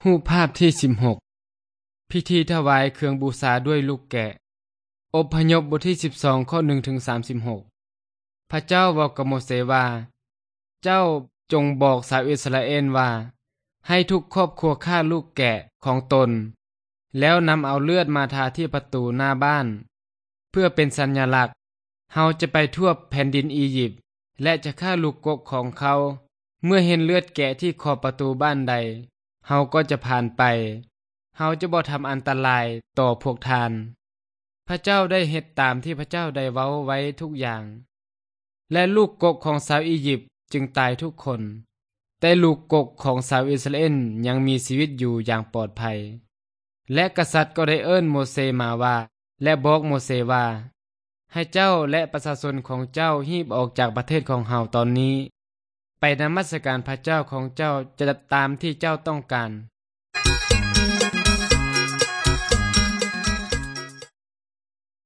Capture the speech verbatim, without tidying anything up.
รูปภาพที่สิบหกพิธีถวายเครื่องบูชาด้วยลูกแกะอพยพบทที่สิบสองข้อหนึ่งถึงสามสิบหกพระเจ้าบอกกับโมเสสว่าเจ้าจงบอกชาวอิสราเอลว่าให้ทุกครอบครัวฆ่าลูกแกะของตนแล้วนำเอาเลือดมาทาที่ประตูหน้าบ้านเพื่อเป็นสัญลักษณ์เฮาจะไปทั่วแผ่นดินอียิปต์และจะฆ่าลูกกกของเขาเมื่อเห็นเลือดแกะที่ขอบประตูบ้านใดเฮาก็จะผ่านไปเฮาจะบ่ทำอันตรายต่อพวกทานพระเจ้าได้เฮ็ดตามที่พระเจ้าได้เว้าไว้ทุกอย่างและลูกกกของชาวอียิปต์จึงตายทุกคนแต่ลูกกกของชาวอิสราเอลยังมีชีวิตอยู่อย่างปลอดภัยและกษัตริย์ก็ได้เอิ้นโมเสมาว่าและบอกโมเสว่าให้เจ้าและประชาชนของเจ้าฮีบออกจากประเทศของเฮาตอนนี้ไปนมัสการพระเจ้าของเจ้าจะตามที่เจ้าต้องการ